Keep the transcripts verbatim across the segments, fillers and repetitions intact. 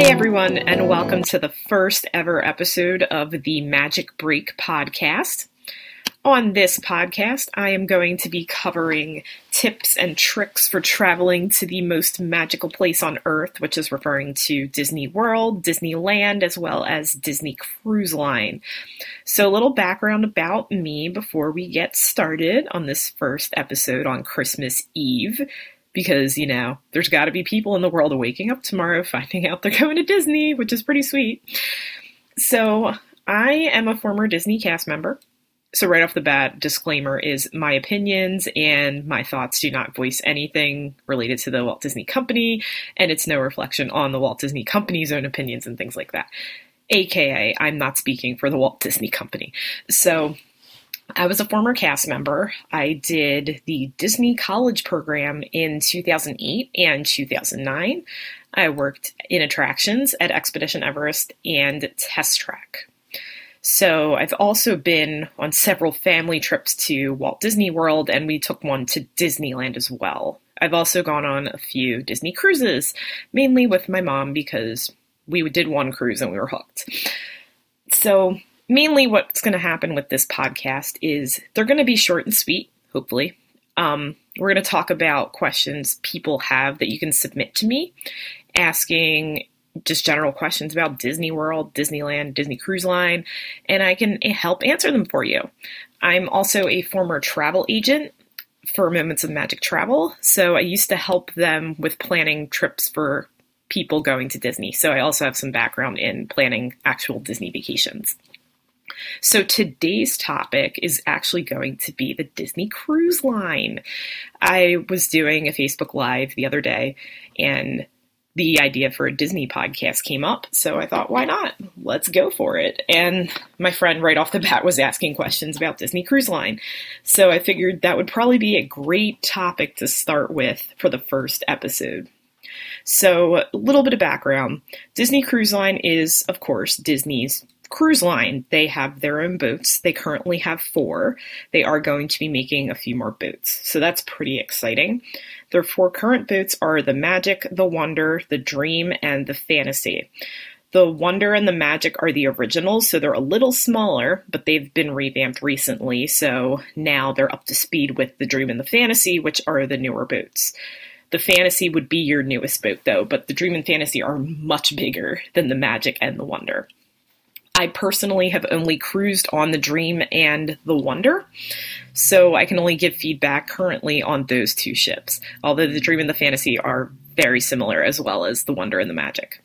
Hey everyone, and welcome to the first ever episode of the Magic Break podcast. On this podcast, I am going to be covering tips and tricks for traveling to the most magical place on Earth, which is referring to Disney World, Disneyland, as well as Disney Cruise Line. So a little background about me before we get started on this first episode on Christmas Eve. Because, you know, there's got to be people in the world waking up tomorrow finding out they're going to Disney, which is pretty sweet. So I am a former Disney cast member. So right off the bat, disclaimer is my opinions and my thoughts do not voice anything related to the Walt Disney Company, and it's no reflection on the Walt Disney Company's own opinions and things like that. A K A, I'm not speaking for the Walt Disney Company. So I was a former cast member. I did the Disney College program in two thousand eight and two thousand nine. I worked in attractions at Expedition Everest and Test Track. So I've also been on several family trips to Walt Disney World, and we took one to Disneyland as well. I've also gone on a few Disney cruises, mainly with my mom because we did one cruise and we were hooked. So mainly what's going to happen with this podcast is they're going to be short and sweet, hopefully. Um, we're going to talk about questions people have that you can submit to me, asking just general questions about Disney World, Disneyland, Disney Cruise Line, and I can help answer them for you. I'm also a former travel agent for Moments of Magic Travel, so I used to help them with planning trips for people going to Disney. So I also have some background in planning actual Disney vacations. So today's topic is actually going to be the Disney Cruise Line. I was doing a Facebook Live the other day, and the idea for a Disney podcast came up, so I thought, why not? Let's go for it. And my friend right off the bat was asking questions about Disney Cruise Line, so I figured that would probably be a great topic to start with for the first episode. So a little bit of background. Disney Cruise Line is, of course, Disney's cruise line. They have their own boats. They currently have four. They are going to be making a few more boats. So that's pretty exciting. Their four current boats are the Magic, the Wonder, the Dream, and the Fantasy. The Wonder and the Magic are the originals, so they're a little smaller, but they've been revamped recently. So now they're up to speed with the Dream and the Fantasy, which are the newer boats. The Fantasy would be your newest boat, though, but the Dream and Fantasy are much bigger than the Magic and the Wonder. I personally have only cruised on the Dream and the Wonder, so I can only give feedback currently on those two ships, although the Dream and the Fantasy are very similar, as well as the Wonder and the Magic.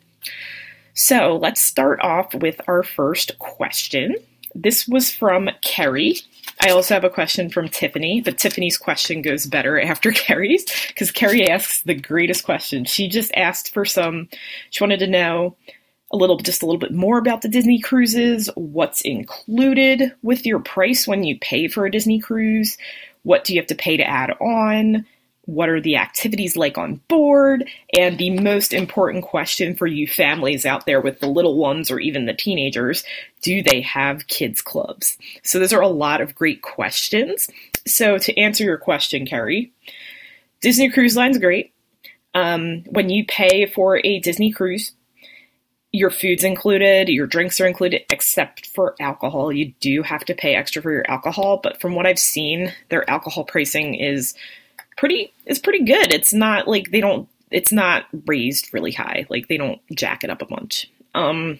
So let's start off with our first question. This was from Kerry. I also have a question from Tiffany, but Tiffany's question goes better after Kerry's, because Kerry asks the greatest question. She just asked for some, she wanted to know a little, just a little bit more about the Disney cruises, what's included with your price when you pay for a Disney cruise, what do you have to pay to add on, what are the activities like on board, and the most important question for you families out there with the little ones or even the teenagers, do they have kids clubs? So those are a lot of great questions. So to answer your question, Kerry, Disney Cruise Line's great. Um, when you pay for a Disney cruise, your food's included, your drinks are included, except for alcohol. You do have to pay extra for your alcohol, but from what I've seen, their alcohol pricing is pretty is pretty good. It's not like they don't, it's not raised really high. Like they don't jack it up a bunch. Um,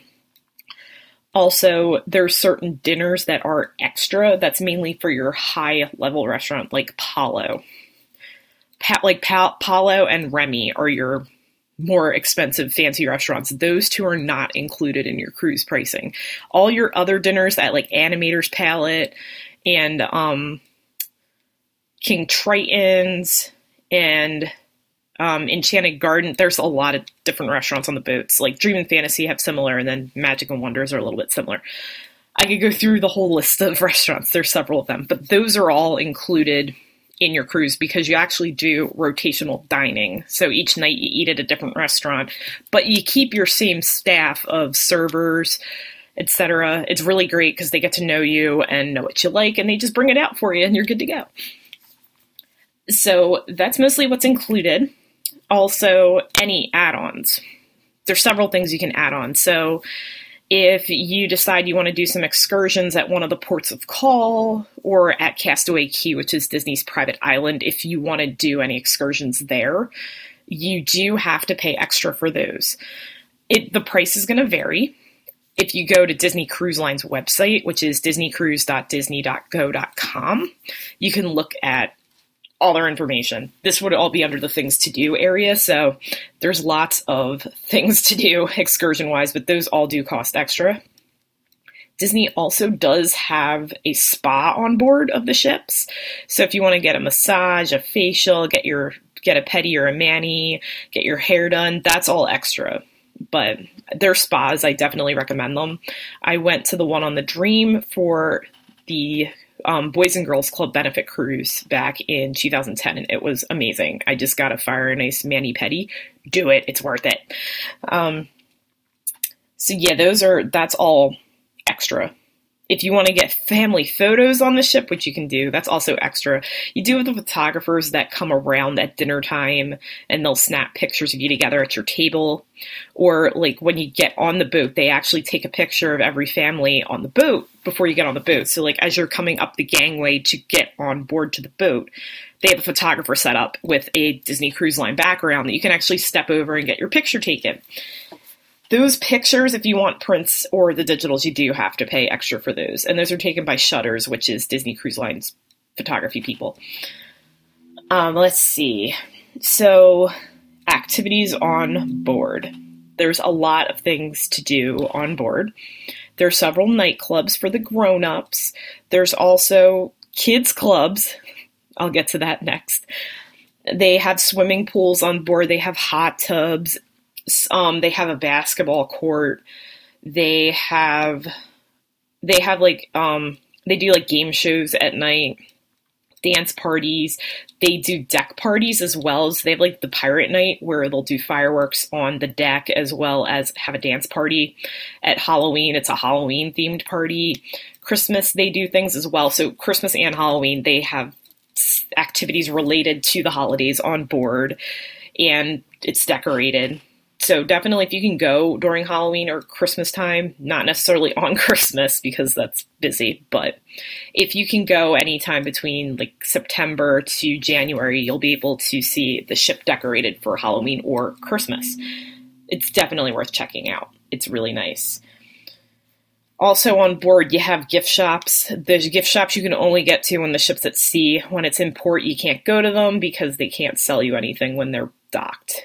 also, there's certain dinners that are extra. That's mainly for your high level restaurant, like Palo. Pa- like pa- Palo and Remy are your more expensive fancy restaurants. Those two are not included in your cruise pricing. All your other dinners at like Animator's Palette and um, King Triton's and um, Enchanted Garden, there's a lot of different restaurants on the boats. Like Dream and Fantasy have similar, and then Magic and Wonders are a little bit similar. I could go through the whole list of restaurants. There's several of them, but those are all included in your cruise because you actually do rotational dining. So each night you eat at a different restaurant, but you keep your same staff of servers, et cetera. It's really great because they get to know you and know what you like, and they just bring it out for you and you're good to go. So that's mostly what's included. Also, any add-ons. there's several things you can add on. So if you decide you want to do some excursions at one of the ports of call or at Castaway Cay, which is Disney's private island, if you want to do any excursions there, you do have to pay extra for those. It, the price is going to vary. If you go to Disney Cruise Line's website, which is disney cruise dot disney dot go dot com, you can look at all their information. This would all be under the things to do area, so there's lots of things to do excursion-wise, but those all do cost extra. Disney also does have a spa on board of the ships, so if you want to get a massage, a facial, get your get a pedi or a mani, get your hair done, that's all extra. But their spas, I definitely recommend them. I went to the one on the Dream for the Um, Boys and Girls Club benefit cruise back in two thousand ten, and it was amazing. I just got a fire and ice mani-pedi. Do it. It's worth it. Um, so yeah, those are, that's all extra. If you want to get family photos on the ship, which you can do, that's also extra. You do have the photographers that come around at dinner time and they'll snap pictures of you together at your table. Or like when you get on the boat, they actually take a picture of every family on the boat before you get on the boat. So like as you're coming up the gangway to get on board to the boat, they have a photographer set up with a Disney Cruise Line background that you can actually step over and get your picture taken. Those pictures, if you want prints or the digitals, you do have to pay extra for those. And those are taken by Shutters, which is Disney Cruise Line's photography people. Um, let's see. So, activities on board. There's a lot of things to do on board. There are several nightclubs for the grown-ups. There's also kids clubs. I'll get to that next. They have swimming pools on board. They have hot tubs. Um, they have a basketball court. They have, they have like, um, they do like game shows at night, dance parties. They do deck parties as well. So they have like the pirate night where they'll do fireworks on the deck as well as have a dance party. At Halloween, it's a Halloween themed party. Christmas, they do things as well. So Christmas and Halloween, they have activities related to the holidays on board and it's decorated. So definitely if you can go during Halloween or Christmas time, not necessarily on Christmas because that's busy, but if you can go anytime between like September to January, you'll be able to see the ship decorated for Halloween or Christmas. It's definitely worth checking out. It's really nice. Also on board, you have gift shops. There's gift shops you can only get to when the ship's at sea. When it's in port, you can't go to them because they can't sell you anything when they're docked.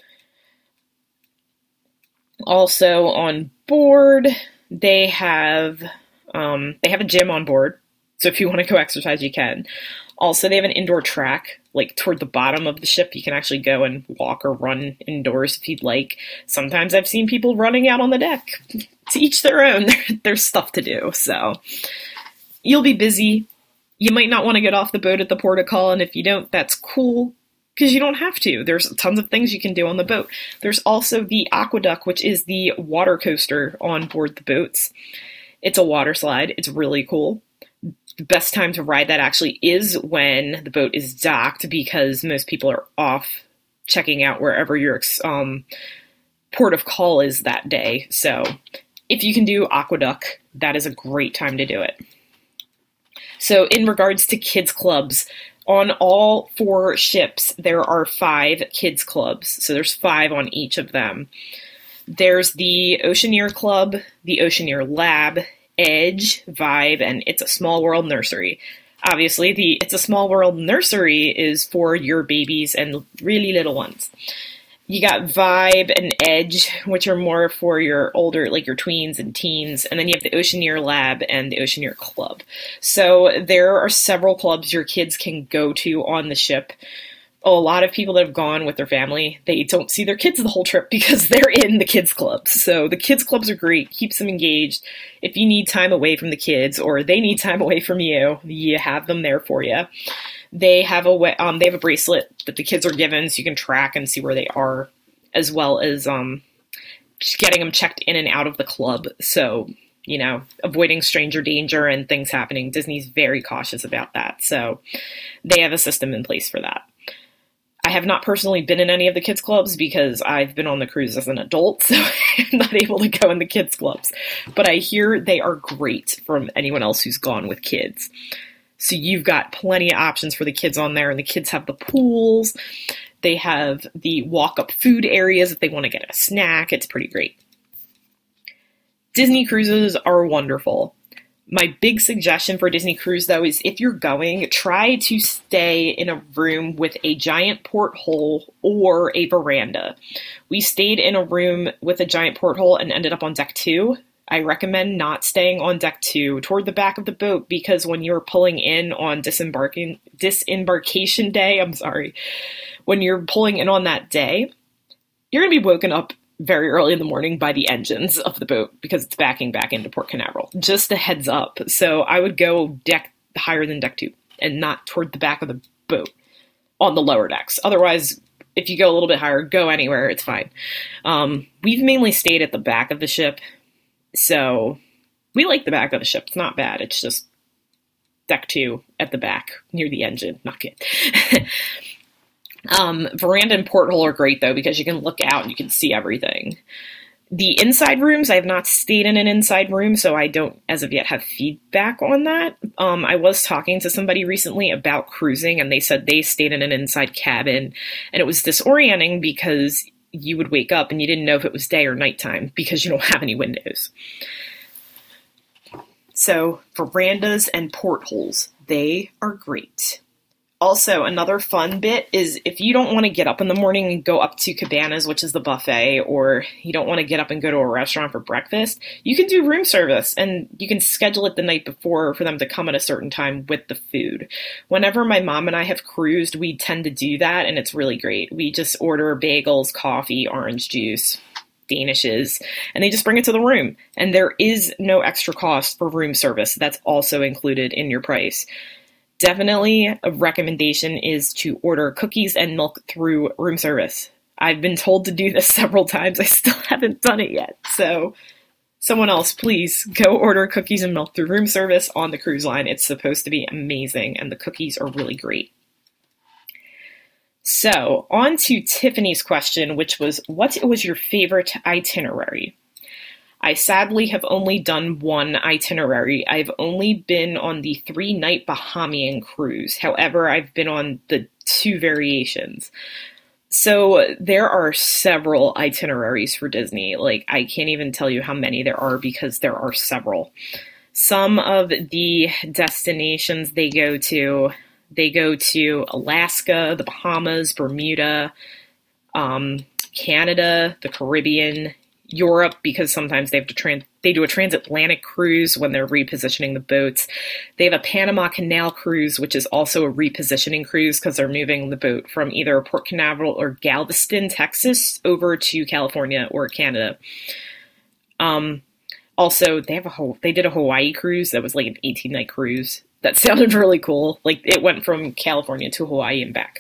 Also on board, they have um, they have a gym on board. So if you want to go exercise, you can. Also, they have an indoor track, like toward the bottom of the ship. You can actually go and walk or run indoors if you'd like. Sometimes I've seen people running out on the deck. To each their own. There's stuff to do. So you'll be busy. You might not want to get off the boat at the port of call, and if you don't, that's cool. Because you don't have to. There's tons of things you can do on the boat. There's also the Aqueduct, which is the water coaster on board the boats. It's a water slide. It's really cool. The best time to ride that actually is when the boat is docked because most people are off checking out wherever your um, port of call is that day. So if you can do Aqueduct, that is a great time to do it. So in regards to kids clubs, on all four ships, there are five kids clubs. So there's five on each of them. There's the Oceaneer Club, the Oceaneer Lab, Edge, Vibe, and It's a Small World Nursery. Obviously, the It's a Small World Nursery is for your babies and really little ones. You got Vibe and Edge, which are more for your older, like your tweens and teens. And then you have the Oceaneer Lab and the Oceaneer Club. So there are several clubs your kids can go to on the ship. A lot of people that have gone with their family, they don't see their kids the whole trip because they're in the kids clubs. So the kids clubs are great, keeps them engaged. If you need time away from the kids or they need time away from you, you have them there for you. They have a way, um, they have a bracelet that the kids are given so you can track and see where they are, as well as um, just getting them checked in and out of the club. So, you know, avoiding stranger danger and things happening. Disney's very cautious about that. So they have a system in place for that. I have not personally been in any of the kids clubs because I've been on the cruise as an adult, so I'm not able to go in the kids clubs. But I hear they are great from anyone else who's gone with kids. So you've got plenty of options for the kids on there, and the kids have the pools. They have the walk-up food areas if they want to get a snack. It's pretty great. Disney cruises are wonderful. My big suggestion for a Disney cruise, though, is if you're going, try to stay in a room with a giant porthole or a veranda. We stayed in a room with a giant porthole and ended up on deck two. I recommend not staying on deck two toward the back of the boat, because when you're pulling in on disembarking, disembarkation day, I'm sorry, when you're pulling in on that day, you're going to be woken up very early in the morning by the engines of the boat because it's backing back into Port Canaveral. Just a heads up. So I would go deck higher than deck two and not toward the back of the boat on the lower decks. Otherwise, if you go a little bit higher, go anywhere. It's fine. Um, we've mainly stayed at the back of the ship. So we like the back of the ship. It's not bad. It's just deck two at the back near the engine. Not good. um, veranda and porthole are great, though, because you can look out and you can see everything. The inside rooms, I have not stayed in an inside room, so I don't, as of yet, have feedback on that. Um, I was talking to somebody recently about cruising, and they said they stayed in an inside cabin, and it was disorienting because you would wake up and you didn't know if it was day or nighttime because you don't have any windows. So, verandas and portholes, they are great. Also, another fun bit is if you don't want to get up in the morning and go up to Cabanas, which is the buffet, or you don't want to get up and go to a restaurant for breakfast, you can do room service, and you can schedule it the night before for them to come at a certain time with the food. Whenever my mom and I have cruised, we tend to do that, and it's really great. We just order bagels, coffee, orange juice, Danishes, and they just bring it to the room. And there is no extra cost for room service. That's also included in your price. Definitely a recommendation is to order cookies and milk through room service. I've been told to do this several times. I still haven't done it yet. So someone else, please go order cookies and milk through room service on the cruise line. It's supposed to be amazing, and the cookies are really great. So on to Tiffany's question, which was, what was your favorite itinerary? I sadly have only done one itinerary. I've only been on the three-night Bahamian cruise. However, I've been on the two variations. So there are several itineraries for Disney. Like, I can't even tell you how many there are because there are several. Some of the destinations they go to, they go to Alaska, the Bahamas, Bermuda, um, Canada, the Caribbean, Europe, because sometimes they have to trans they do a transatlantic cruise when they're repositioning the boats. They have a Panama Canal cruise, which is also a repositioning cruise because they're moving the boat from either Port Canaveral or Galveston, Texas, over to California or Canada. Um, also, they have a they did a Hawaii cruise that was like an eighteen night cruise. That sounded really cool. Like, it went from California to Hawaii and back.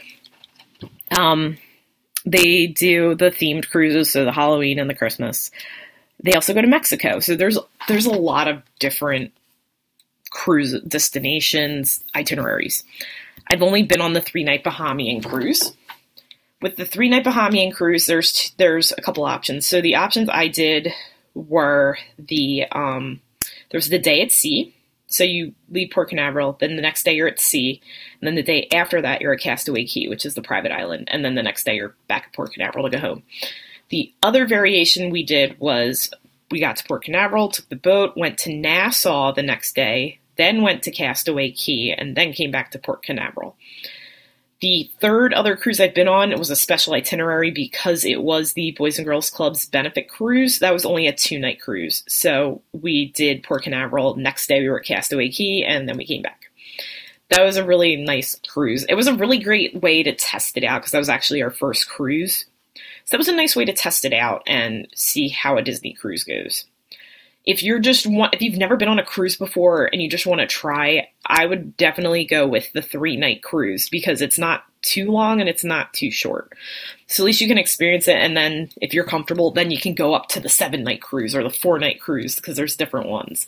Um. They do the themed cruises, so the Halloween and the Christmas. They also go to Mexico. So there's there's a lot of different cruise destinations, itineraries. I've only been on the three-night Bahamian cruise. With the three-night Bahamian cruise, there's there's a couple options. So the options I did were the um, there's the day at sea. So you leave Port Canaveral, then the next day you're at sea, and then the day after that you're at Castaway Cay, which is the private island, and then the next day you're back at Port Canaveral to go home. The other variation we did was we got to Port Canaveral, took the boat, went to Nassau the next day, then went to Castaway Cay, and then came back to Port Canaveral. The third other cruise I've been on, it was a special itinerary because it was the Boys and Girls Club's benefit cruise. That was only a two-night cruise. So we did Port Canaveral. Next day we were at Castaway Cay, and then we came back. That was a really nice cruise. It was a really great way to test it out because that was actually our first cruise. So that was a nice way to test it out and see how a Disney cruise goes. If you're just want, if you've never been on a cruise before and you just want to try, I would definitely go with the three-night cruise because it's not too long and it's not too short. So at least you can experience it, and then if you're comfortable, then you can go up to the seven-night cruise or the four-night cruise because there's different ones.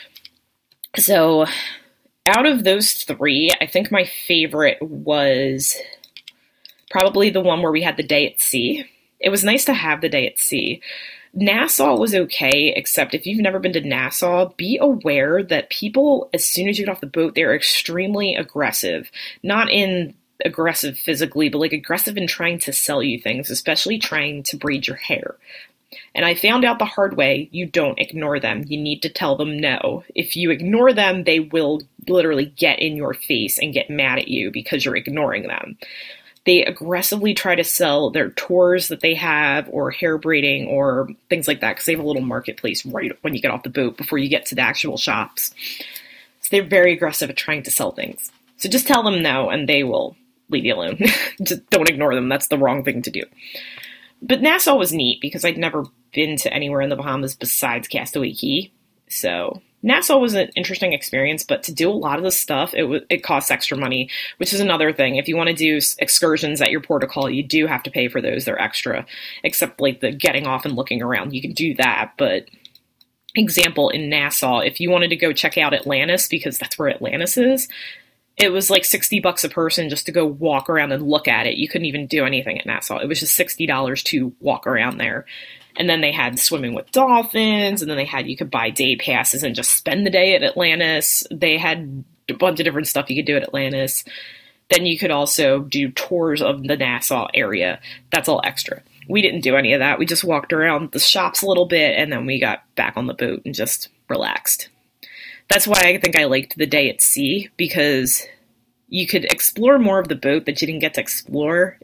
So out of those three, I think my favorite was Probably the one where we had the day at sea. It was nice to have the day at sea. Nassau was okay, except if you've never been to Nassau, be aware that people, as soon as you get off the boat, they're extremely aggressive. Not in aggressive physically, but like aggressive in trying to sell you things, especially trying to braid your hair. And I found out the hard way, you don't ignore them. You need to tell them no. If you ignore them, they will literally get in your face and get mad at you because you're ignoring them. They aggressively try to sell their tours that they have or hair braiding or things like that because they have a little marketplace right when you get off the boat before you get to the actual shops. So they're very aggressive at trying to sell things. So just tell them no and they will leave you alone. Just don't ignore them. That's the wrong thing to do. But Nassau was neat because I'd never been to anywhere in the Bahamas besides Castaway Cay. So Nassau was an interesting experience, but to do a lot of the stuff, it w- it costs extra money, which is another thing. If you want to do excursions at your port of call, you do have to pay for those. They're extra, except like the getting off and looking around. You can do that, but example, in Nassau, if you wanted to go check out Atlantis, because that's where Atlantis is, it was like sixty bucks a person just to go walk around and look at it. You couldn't even do anything at Nassau. It was just sixty dollars to walk around there. And then they had swimming with dolphins, and then they had, you could buy day passes and just spend the day at Atlantis. They had a bunch of different stuff you could do at Atlantis. Then you could also do tours of the Nassau area. That's all extra. We didn't do any of that. We just walked around the shops a little bit, and then we got back on the boat and just relaxed. That's why I think I liked the day at sea, because you could explore more of the boat that you didn't get to explore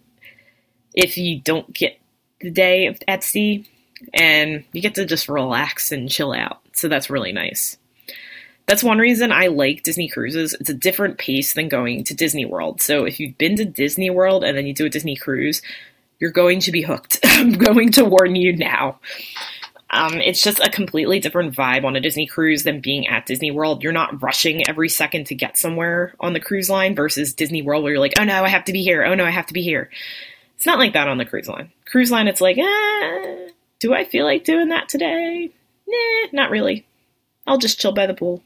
if you don't get the day at sea. And you get to just relax and chill out. So that's really nice. That's one reason I like Disney cruises. It's a different pace than going to Disney World. So if you've been to Disney World and then you do a Disney cruise, you're going to be hooked. I'm going to warn you now. Um, it's just a completely different vibe on a Disney cruise than being at Disney World. You're not rushing every second to get somewhere on the cruise line versus Disney World where you're like, oh no, I have to be here. Oh no, I have to be here. It's not like that on the cruise line. Cruise line, it's like, ah, do I feel like doing that today? Nah, not really. I'll just chill by the pool.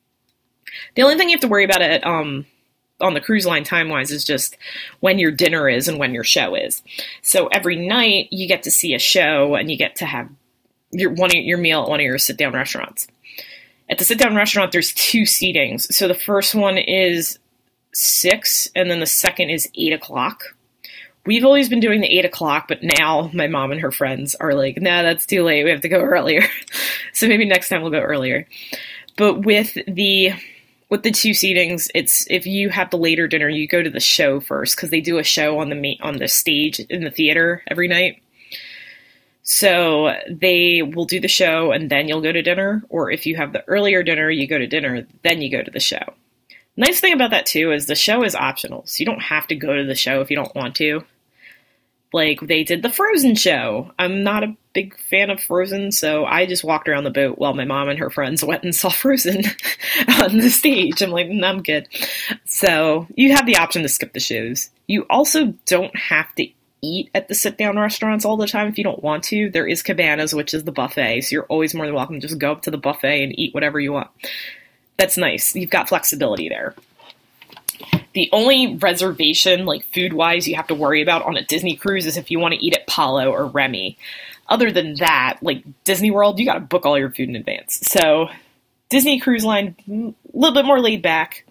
The only thing you have to worry about it um, on the cruise line time-wise is just when your dinner is and when your show is. So every night you get to see a show and you get to have your one your meal at one of your sit-down restaurants. At the sit-down restaurant, there's two seatings. So the first one is six, and then the second is eight o'clock. We've always been doing the eight o'clock, but now my mom and her friends are like, nah, that's too late. We have to go earlier. So maybe next time we'll go earlier. But with the with the two seatings, it's if you have the later dinner, you go to the show first because they do a show on the ma- on the stage in the theater every night. So they will do the show and then you'll go to dinner. Or if you have the earlier dinner, you go to dinner, then you go to the show. Nice thing about that, too, is the show is optional, so you don't have to go to the show if you don't want to. Like, they did the Frozen show. I'm not a big fan of Frozen, so I just walked around the boat while my mom and her friends went and saw Frozen on the stage. I'm like, mm, I'm good. So, you have the option to skip the shows. You also don't have to eat at the sit-down restaurants all the time if you don't want to. There is Cabanas, which is the buffet, so you're always more than welcome to just go up to the buffet and eat whatever you want. That's nice. You've got flexibility there. The only reservation, like food-wise, you have to worry about on a Disney cruise is if you want to eat at Palo or Remy. Other than that, like Disney World, you got to book all your food in advance. So Disney Cruise Line, a little bit more laid back.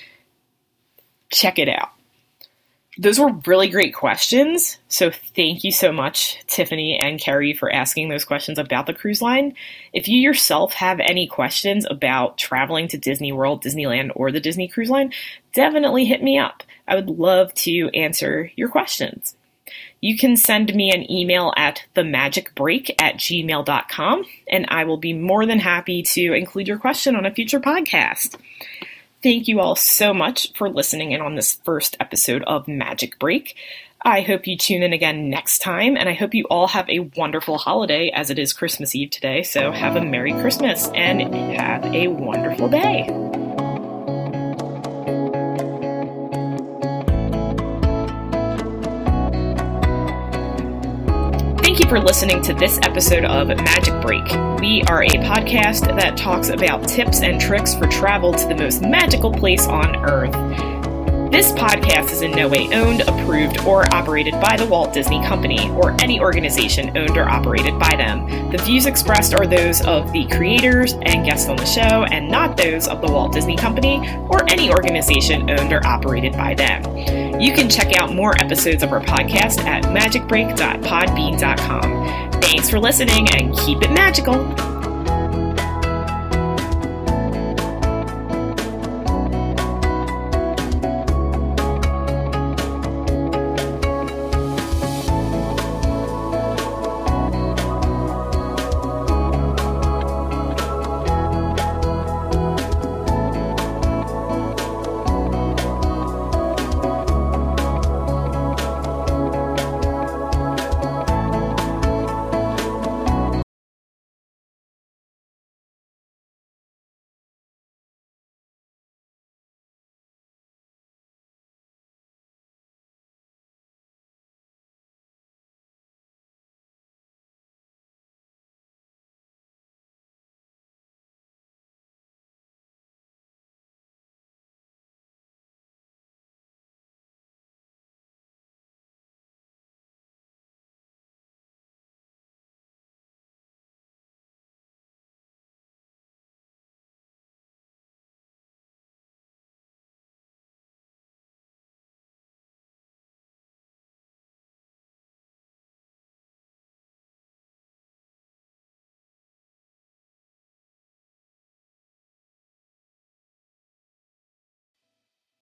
Check it out. Those were really great questions. So thank you so much, Tiffany and Carrie, for asking those questions about the cruise line. If you yourself have any questions about traveling to Disney World, Disneyland, or the Disney Cruise Line, definitely hit me up. I would love to answer your questions. You can send me an email at themagicbreak at gmail dot com, and I will be more than happy to include your question on a future podcast. Thank you all so much for listening in on this first episode of Magic Break. I hope you tune in again next time, and I hope you all have a wonderful holiday as it is Christmas Eve today. So have a Merry Christmas and have a wonderful day. Thank you for listening to this episode of Magic Break. We are a podcast that talks about tips and tricks for travel to the most magical place on Earth. This podcast is in no way owned, approved, or operated by the Walt Disney Company or any organization owned or operated by them. The views expressed are those of the creators and guests on the show and not those of the Walt Disney Company or any organization owned or operated by them. You can check out more episodes of our podcast at magic break dot podbean dot com. Thanks for listening and keep it magical!